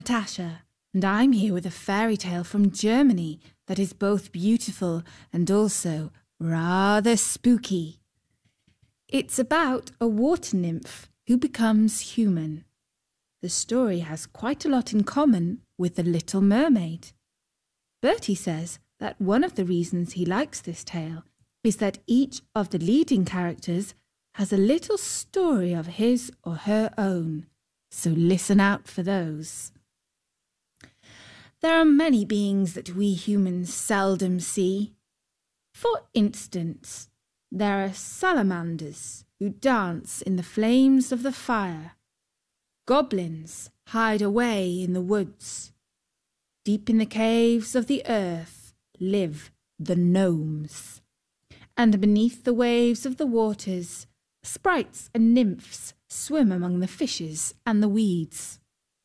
Natasha, and I'm here with a fairy tale from Germany that is both beautiful and also rather spooky. It's about a water nymph who becomes human. The story has quite a lot in common with The Little Mermaid. Bertie says that one of the reasons he likes this tale is that each of the leading characters has a little story of his or her own, so listen out for those. There are many beings that we humans seldom see. For instance, there are salamanders who dance in the flames of the fire. Goblins hide away in the woods. Deep in the caves of the earth live the gnomes. And beneath the waves of the waters, sprites and nymphs swim among the fishes and the weeds.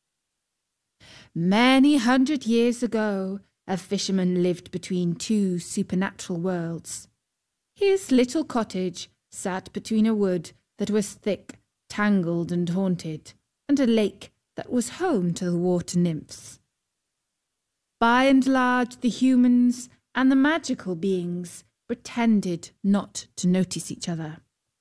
Many hundred years ago, a fisherman lived between two supernatural worlds. His little cottage sat between a wood that was thick, tangled and haunted, and a lake that was home to the water nymphs. By and large, the humans and the magical beings pretended not to notice each other.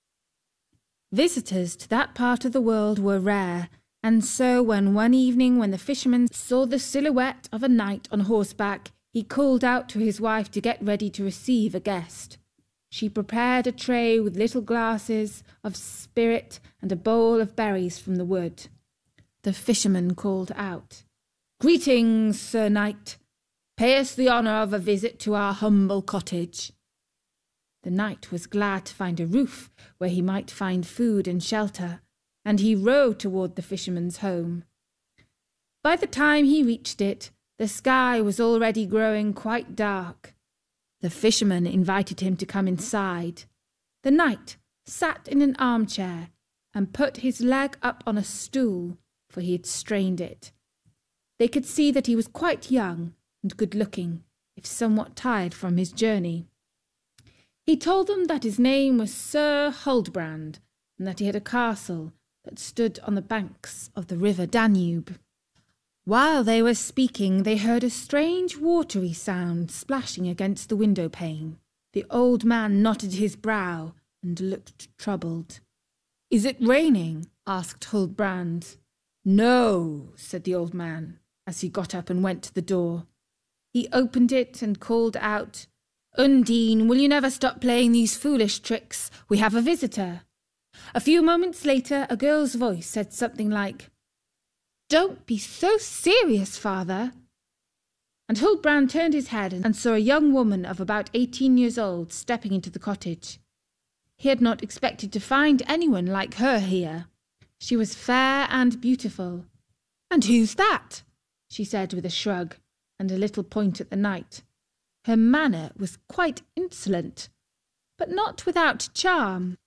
Visitors to that part of the world were rare, and so one evening when the fisherman saw the silhouette of a knight on horseback, he called out to his wife to get ready to receive a guest. She prepared a tray with little glasses of spirit and a bowl of berries from the wood. The fisherman called out, "Greetings, Sir Knight. Pay us the honour of a visit to our humble cottage." The knight was glad to find a roof where he might find food and shelter, and he rowed toward the fisherman's home. By the time he reached it, the sky was already growing quite dark. The fisherman invited him to come inside. The knight sat in an armchair and put his leg up on a stool, for he had strained it. They could see that he was quite young and good-looking, if somewhat tired from his journey. He told them that his name was Sir Huldbrand, and that he had a castle that stood on the banks of the river Danube. While they were speaking, they heard a strange watery sound splashing against the window pane. The old man knotted his brow and looked troubled. "Is it raining?" asked Huldbrand. "No," said the old man, as he got up and went to the door. He opened it and called out, "Undine, will you never stop playing these foolish tricks? We have a visitor." A few moments later, a girl's voice said something like, "Don't be so serious, father." And Huldbrand turned his head and saw a young woman of about 18 years old stepping into the cottage. He had not expected to find anyone like her here. She was fair and beautiful. "And who's that?" she said with a shrug and a little point at the knight. Her manner was quite insolent, but not without charm.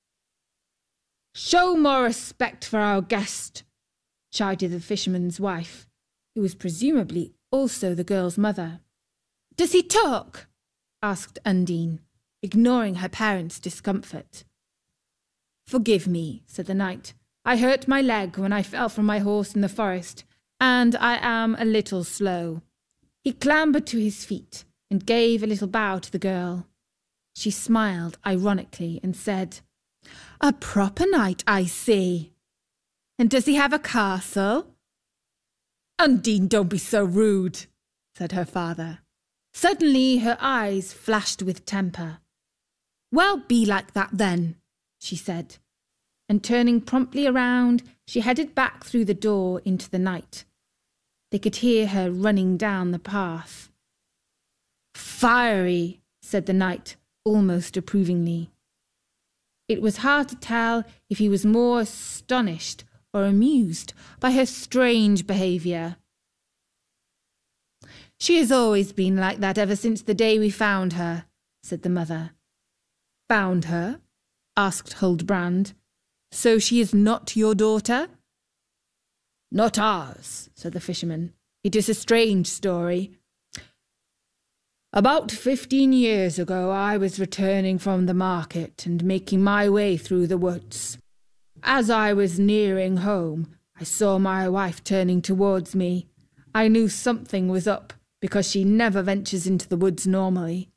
"Show more respect for our guest," chided the fisherman's wife, who was presumably also the girl's mother. "Does he talk?" asked Undine, ignoring her parents' discomfort. "Forgive me," said the knight. "I hurt my leg when I fell from my horse in the forest, and I am a little slow." He clambered to his feet and gave a little bow to the girl. She smiled ironically and said, "A proper knight, I see. And does he have a castle?" "Undine, don't be so rude," said her father. Suddenly her eyes flashed with temper. "Well, be like that then," she said, and turning promptly around, she headed back through the door into the night. They could hear her running down the path. "Fiery," said the knight, almost approvingly. It was hard to tell if he was more astonished or amused by her strange behaviour. "She has always been like that ever since the day we found her," said the mother. "Found her?" asked Huldbrand. "So she is not your daughter?" "Not ours," said the fisherman. "It is a strange story. About 15 years ago I was returning from the market and making my way through the woods. As I was nearing home, I saw my wife turning towards me. I knew something was up, because she never ventures into the woods normally.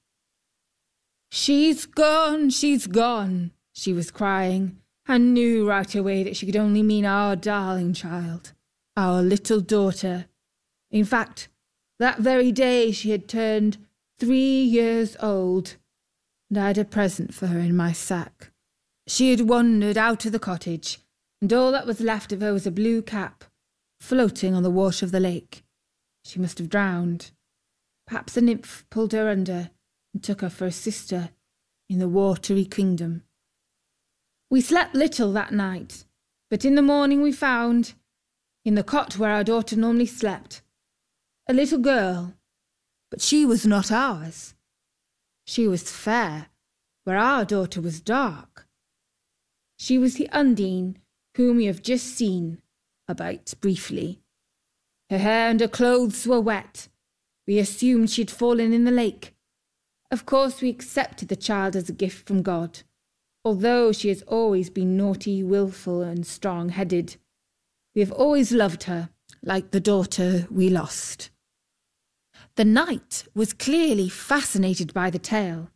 She's gone, she was crying. I knew right away that she could only mean our darling child, our little daughter. In fact, that very day she had turned 3 years old, and I had a present for her in my sack. She had wandered out of the cottage, and all that was left of her was a blue cap, floating on the water of the lake. She must have drowned. Perhaps a nymph pulled her under and took her for a sister in the watery kingdom. We slept little that night, but in the morning we found, in the cot where our daughter normally slept, a little girl, but she was not ours. She was fair, where our daughter was dark. She was the Undine whom we have just seen about briefly. Her hair and her clothes were wet. We assumed she had fallen in the lake. Of course we accepted the child as a gift from God, although she has always been naughty, wilful, and strong-headed. We have always loved her, like the daughter we lost. The knight was clearly fascinated by the tale.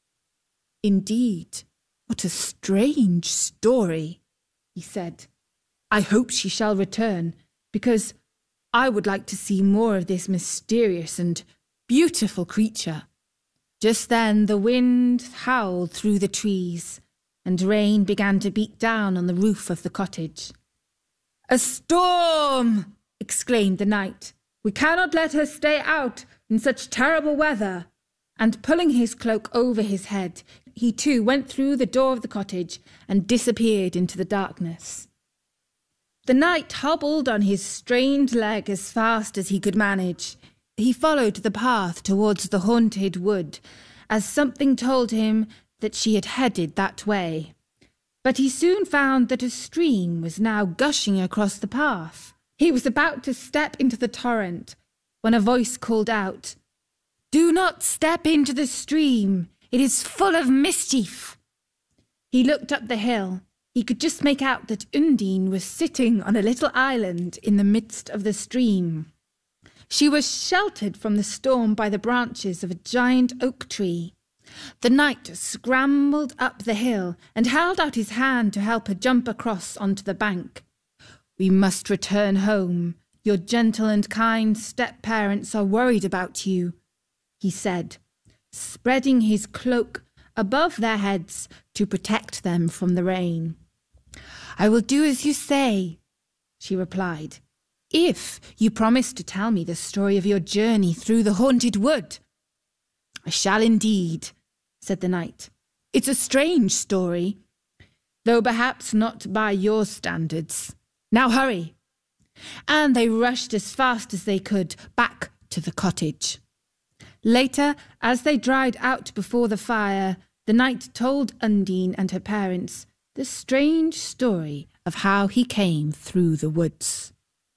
Indeed, what a strange story, he said. I hope she shall return, because I would like to see more of this mysterious and beautiful creature. Just then the wind howled through the trees, and rain began to beat down on the roof of the cottage. "A storm!" exclaimed the knight. "We cannot let her stay out in such terrible weather." And pulling his cloak over his head, he too went through the door of the cottage and disappeared into the darkness. The knight hobbled on his strained leg as fast as he could manage. He followed the path towards the haunted wood, as something told him that she had headed that way. But he soon found that a stream was now gushing across the path. He was about to step into the torrent when a voice called out, "Do not step into the stream. It is full of mischief." He looked up the hill. He could just make out that Undine was sitting on a little island in the midst of the stream. She was sheltered from the storm by the branches of a giant oak tree. The knight scrambled up the hill and held out his hand to help her jump across onto the bank. "We must return home. Your gentle and kind step-parents are worried about you," he said, spreading his cloak above their heads to protect them from the rain. "I will do as you say," she replied, "if you promise to tell me the story of your journey through the haunted wood." "I shall indeed," said the knight. "It's a strange story, though perhaps not by your standards. Now hurry." And they rushed as fast as they could back to the cottage. Later, as they dried out before the fire, the knight told Undine and her parents the strange story of how he came through the woods.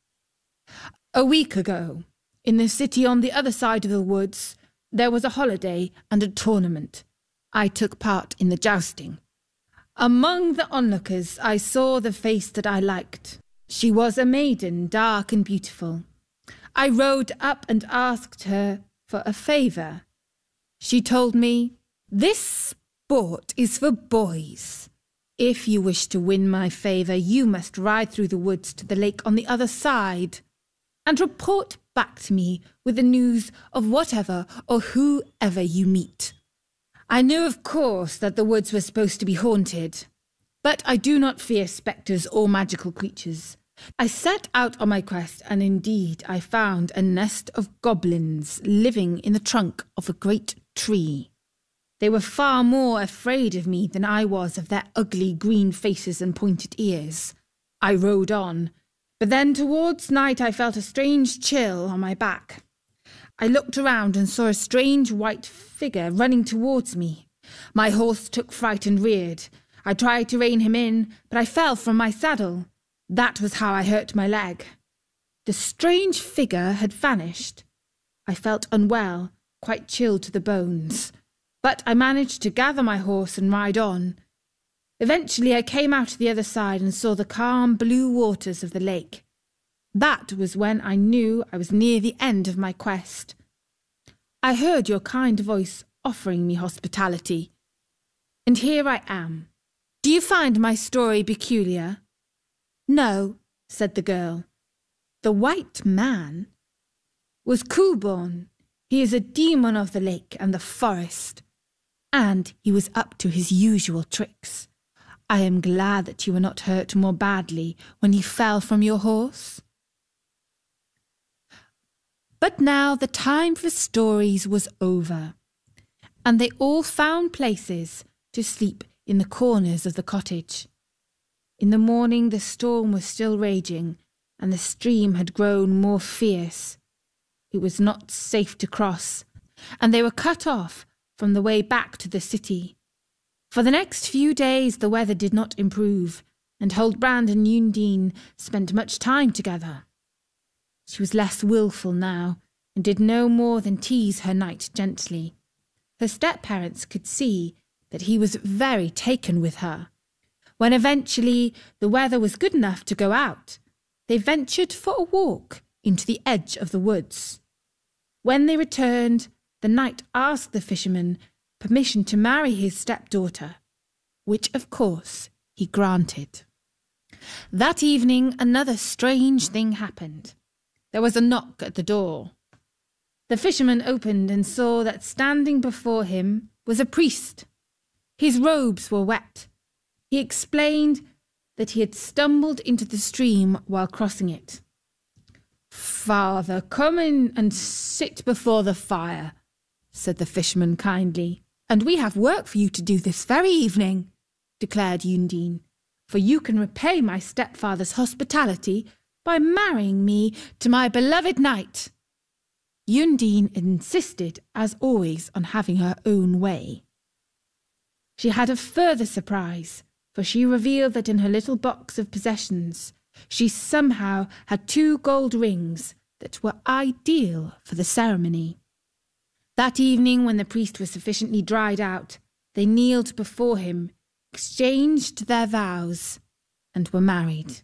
A week ago, in the city on the other side of the woods, there was a holiday and a tournament. I took part in the jousting. Among the onlookers, I saw the face that I liked. She was a maiden, dark and beautiful. I rode up and asked her for a favour. She told me, "This sport is for boys. If you wish to win my favour, you must ride through the woods to the lake on the other side, and report back to me with the news of whatever or whoever you meet." I knew, of course, that the woods were supposed to be haunted, but I do not fear spectres or magical creatures. I set out on my quest, and indeed I found a nest of goblins living in the trunk of a great tree. They were far more afraid of me than I was of their ugly green faces and pointed ears. I rode on, but then towards night I felt a strange chill on my back. I looked around and saw a strange white figure running towards me. My horse took fright and reared. I tried to rein him in, but I fell from my saddle. That was how I hurt my leg. The strange figure had vanished. I felt unwell, quite chilled to the bones, but I managed to gather my horse and ride on. Eventually I came out to the other side and saw the calm blue waters of the lake. That was when I knew I was near the end of my quest. I heard your kind voice offering me hospitality, and here I am. Do you find my story peculiar?" "No," said the girl. "The white man was Kuborn. He is a demon of the lake and the forest, and he was up to his usual tricks. I am glad that you were not hurt more badly when he fell from your horse." But now the time for stories was over, and they all found places to sleep in the corners of the cottage. In the morning the storm was still raging, and the stream had grown more fierce. It was not safe to cross, and they were cut off from the way back to the city. For the next few days the weather did not improve, and Huldbrand and Undine spent much time together. She was less wilful now, and did no more than tease her knight gently. Her step-parents could see that he was very taken with her. When eventually the weather was good enough to go out, they ventured for a walk into the edge of the woods. When they returned, the knight asked the fisherman permission to marry his stepdaughter, which of course he granted. That evening another strange thing happened. There was a knock at the door. The fisherman opened and saw that standing before him was a priest. His robes were wet. He explained that he had stumbled into the stream while crossing it. "Father, come in and sit before the fire," said the fisherman kindly. "And we have work for you to do this very evening," declared Undine, "for you can repay my stepfather's hospitality by marrying me to my beloved knight." Undine insisted, as always, on having her own way. She had a further surprise, for she revealed that in her little box of possessions she somehow had 2 gold rings that were ideal for the ceremony. That evening, when the priest was sufficiently dried out, they kneeled before him, exchanged their vows, and were married.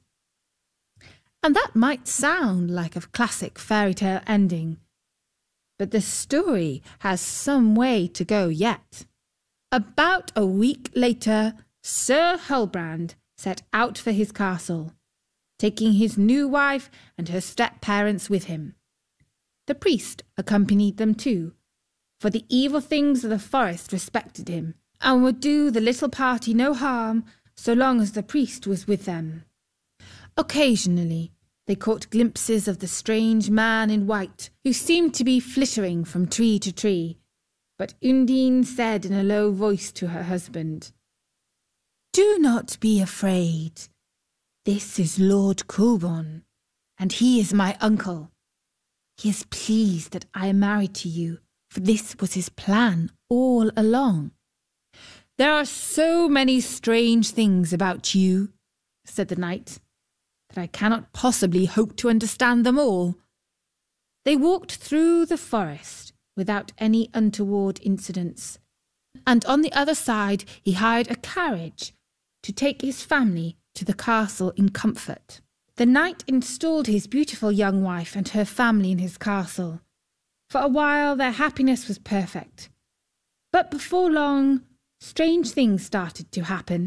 And that might sound like a classic fairy tale ending, but the story has some way to go yet. About a week later, Sir Huldbrand set out for his castle, taking his new wife and her step-parents with him. The priest accompanied them too, for the evil things of the forest respected him, and would do the little party no harm so long as the priest was with them. Occasionally they caught glimpses of the strange man in white, who seemed to be flittering from tree to tree, but Undine said in a low voice to her husband, "Do not be afraid. This is Lord Kuborn, and he is my uncle. He is pleased that I am married to you, for this was his plan all along." "There are so many strange things about you," said the knight, "that I cannot possibly hope to understand them all." They walked through the forest without any untoward incidents, and on the other side he hired a carriage to take his family to the castle in comfort. The knight installed his beautiful young wife and her family in his castle. For a while their happiness was perfect, but before long strange things started to happen.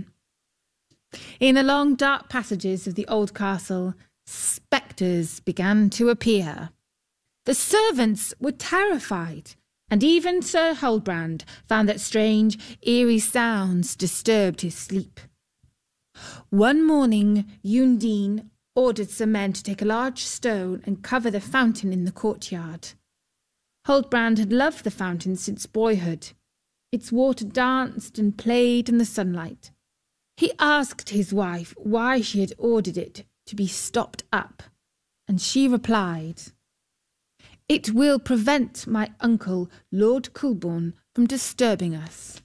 In the long dark passages of the old castle, spectres began to appear. The servants were terrified, and even Sir Huldbrand found that strange, eerie sounds disturbed his sleep. One morning Undine ordered some men to take a large stone and cover the fountain in the courtyard. Huldbrand had loved the fountain since boyhood. Its water danced and played in the sunlight. He asked his wife why she had ordered it to be stopped up, and she replied, "It will prevent my uncle, Lord Kuborn, from disturbing us."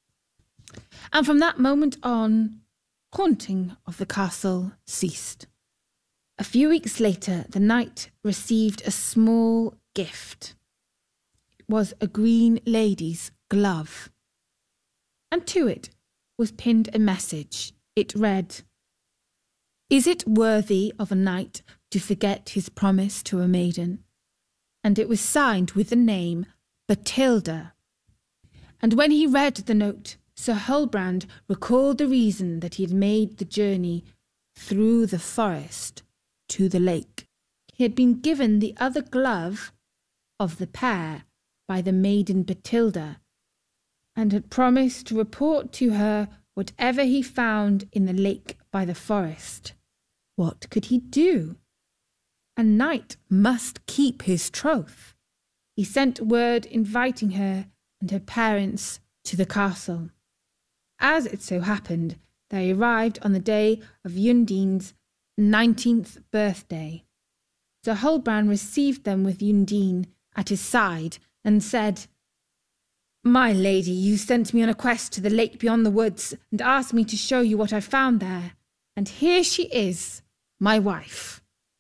And from that moment on, haunting of the castle ceased. A few weeks later, the knight received a small gift. It was a green lady's glove, and to it was pinned a message. It read, "Is it worthy of a knight to forget his promise to a maiden?" And it was signed with the name Bathilda. And when he read the note, Sir Huldbrand recalled the reason that he had made the journey through the forest to the lake. He had been given the other glove of the pair by the maiden Bathilda, and had promised to report to her whatever he found in the lake by the forest. What could he do? A knight must keep his troth. He sent word inviting her and her parents to the castle. As it so happened, they arrived on the day of Undine's 19th birthday. Sir Huldbrand received them with Undine at his side and said, "My lady, you sent me on a quest to the lake beyond the woods and asked me to show you what I found there. And here she is, my wife."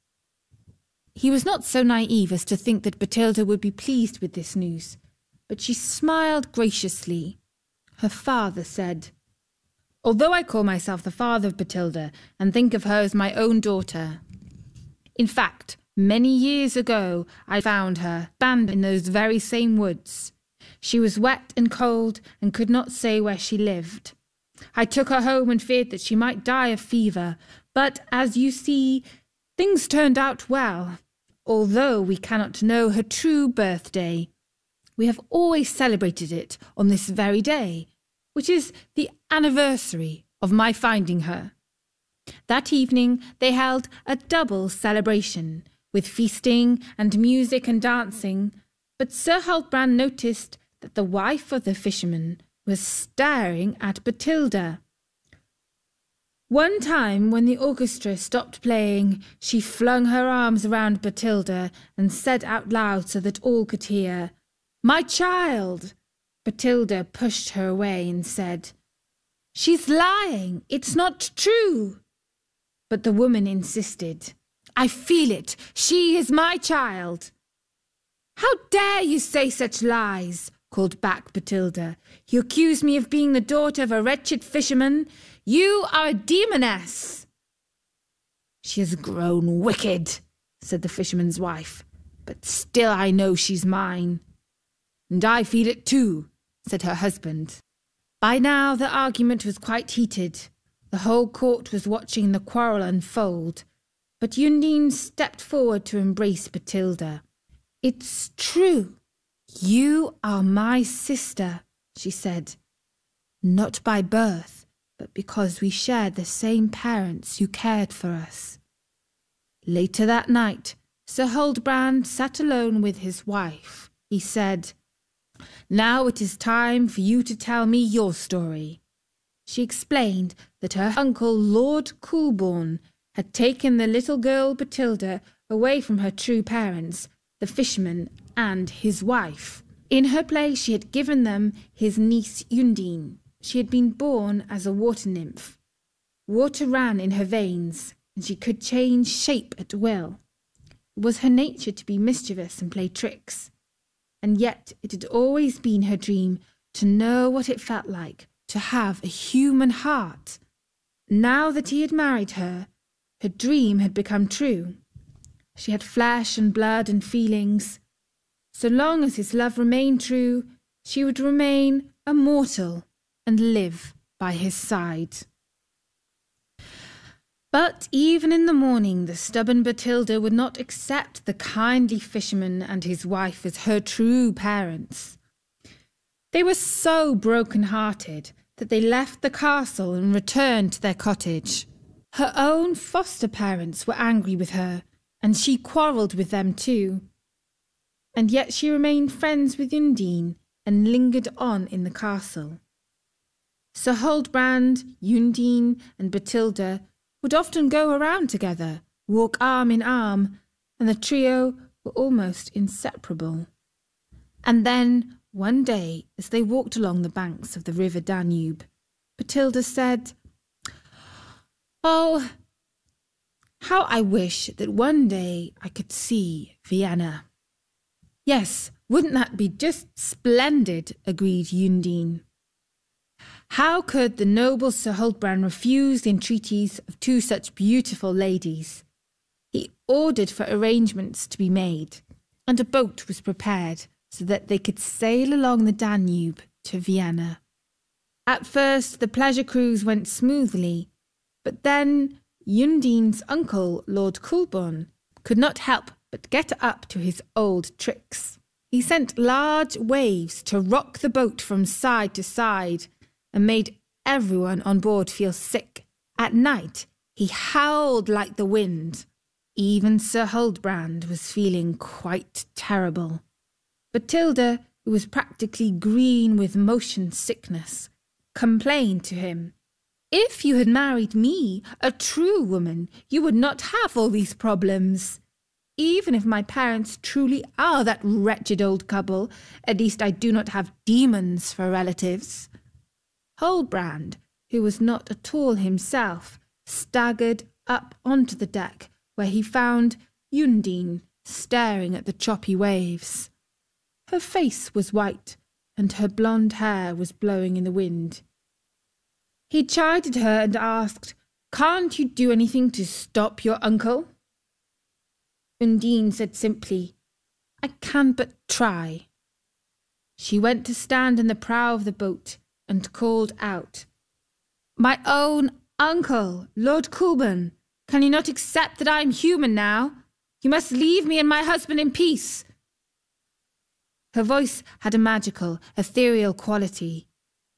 He was not so naive as to think that Bathilda would be pleased with this news, but she smiled graciously. Her father said, "Although I call myself the father of Bathilda and think of her as my own daughter, in fact, many years ago I found her abandoned in those very same woods. She was wet and cold and could not say where she lived. I took her home and feared that she might die of fever, but as you see, things turned out well. Although we cannot know her true birthday, we have always celebrated it on this very day, which is the anniversary of my finding her." That evening they held a double celebration, with feasting and music and dancing, but Sir Huldbrand noticed that the wife of the fisherman was staring at Bathilda. One time, when the orchestra stopped playing, she flung her arms around Bathilda and said out loud so that all could hear, "My child!" Bathilda pushed her away and said, "She's lying. It's not true." But the woman insisted, "I feel it. She is my child." "How dare you say such lies?" called back Bathilda. "You accuse me of being the daughter of a wretched fisherman. You are a demoness." "She has grown wicked," said the fisherman's wife, "but still I know she's mine." "And I feel it too," said her husband. By now the argument was quite heated. The whole court was watching the quarrel unfold, but Undine stepped forward to embrace Bathilda. "It's true. You are my sister," she said. "Not by birth, but because we shared the same parents who cared for us." Later that night, Sir Huldbrand sat alone with his wife. He said, "Now it is time for you to tell me your story." She explained that her uncle, Lord Coolbawn, had taken the little girl Bathilda away from her true parents, the fisherman and his wife. In her place she had given them his niece Undine. She had been born as a water nymph. Water ran in her veins, and she could change shape at will. It was her nature to be mischievous and play tricks, and yet it had always been her dream to know what it felt like to have a human heart. Now that he had married her, her dream had become true. She had flesh and blood and feelings. So long as his love remained true, she would remain a mortal and live by his side. But even in the morning the stubborn Bathilda would not accept the kindly fisherman and his wife as her true parents. They were so broken-hearted that they left the castle and returned to their cottage. Her own foster parents were angry with her, and she quarrelled with them too. And yet she remained friends with Undine and lingered on in the castle. Sir Huldbrand, Undine, and Bathilda would often go around together, walk arm in arm, and the trio were almost inseparable. And then, one day, as they walked along the banks of the river Danube, Bathilda said, "Oh, how I wish that one day I could see Vienna." "Yes, wouldn't that be just splendid?" agreed Undine. How could the noble Sir Huldbrand refuse the entreaties of two such beautiful ladies? He ordered for arrangements to be made, and a boat was prepared so that they could sail along the Danube to Vienna. At first the pleasure cruise went smoothly, but then Undine's uncle, Lord Coulborne, could not help but get up to his old tricks. He sent large waves to rock the boat from side to side and made everyone on board feel sick. At night he howled like the wind. Even Sir Huldbrand was feeling quite terrible. Bathilda, who was practically green with motion sickness, complained to him. "If you had married me, a true woman, you would not have all these problems. Even if my parents truly are that wretched old couple, at least I do not have demons for relatives." Huldbrand, who was not at all himself, staggered up onto the deck, where he found Undine staring at the choppy waves. Her face was white, and her blonde hair was blowing in the wind. He chided her and asked, "Can't you do anything to stop your uncle?" Undine said simply, "I can but try." She went to stand in the prow of the boat and called out, "My own uncle, Lord Coulborne, can you not accept that I am human now? You must leave me and my husband in peace." Her voice had a magical, ethereal quality.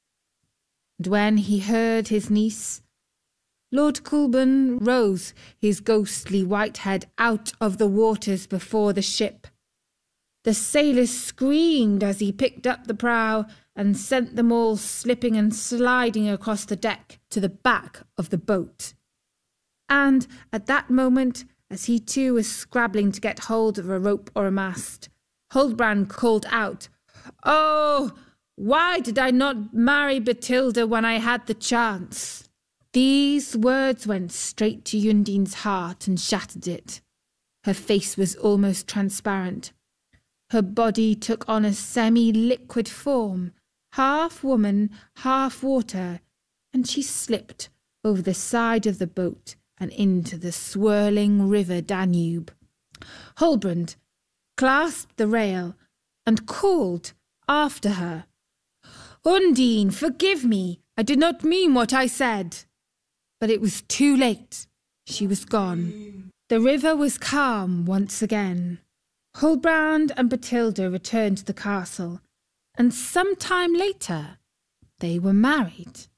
And when he heard his niece, Lord Coulborne rose, his ghostly white head out of the waters before the ship. The sailors screamed as he picked up the prow and sent them all slipping and sliding across the deck to the back of the boat. And at that moment, as he too was scrabbling to get hold of a rope or a mast, Huldbrand called out, "Oh, why did I not marry Bathilda when I had the chance?" These words went straight to Undine's heart and shattered it. Her face was almost transparent. Her body took on a semi-liquid form, half woman, half water, and she slipped over the side of the boat and into the swirling river Danube. Huldbrand clasped the rail and called after her, "Undine, forgive me. I did not mean what I said." But it was too late. She was gone. The river was calm once again. Huldbrand and Bathilda returned to the castle, and some time later they were married.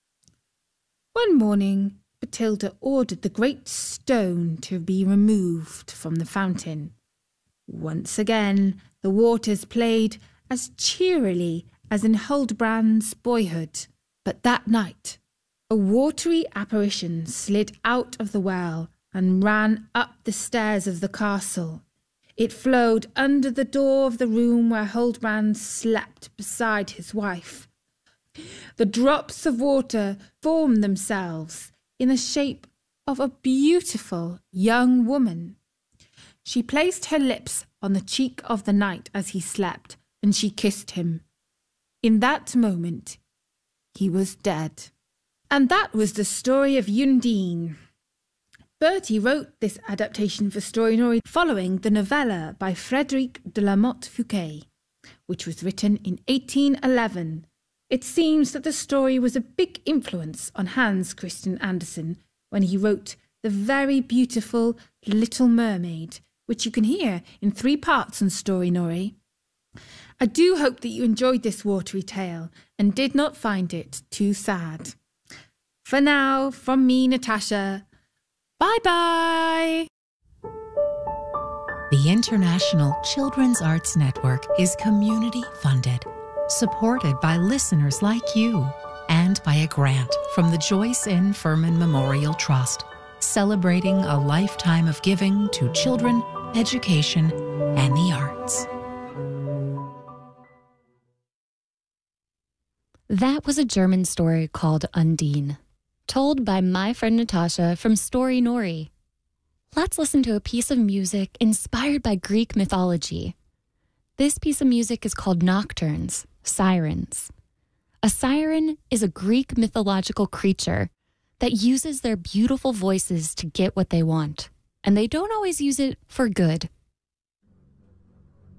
One morning, Bathilda ordered the great stone to be removed from the fountain. Once again, the waters played as cheerily as in Huldbrand's boyhood. But that night, a watery apparition slid out of the well and ran up the stairs of the castle. It flowed under the door of the room where Huldbrand slept beside his wife. The drops of water formed themselves in the shape of a beautiful young woman. She placed her lips on the cheek of the knight as he slept, and she kissed him. In that moment, he was dead. And that was the story of Undine. Bertie wrote this adaptation for Storynory following the novella by Frédéric de la Motte Fouquet, which was written in 1811. It seems that the story was a big influence on Hans Christian Andersen when he wrote the very beautiful Little Mermaid, which you can hear in 3 parts on Storynory. I do hope that you enjoyed this watery tale and did not find it too sad. For now, from me, Natasha, bye-bye! The International Children's Arts Network is community-funded, supported by listeners like you, and by a grant from the Joyce N. Furman Memorial Trust, celebrating a lifetime of giving to children, education, and the arts. That was a German story called Undine, told by my friend Natasha from Storynory. Let's listen to a piece of music inspired by Greek mythology. This piece of music is called Nocturnes, Sirens. A siren is a Greek mythological creature that uses their beautiful voices to get what they want. And they don't always use it for good.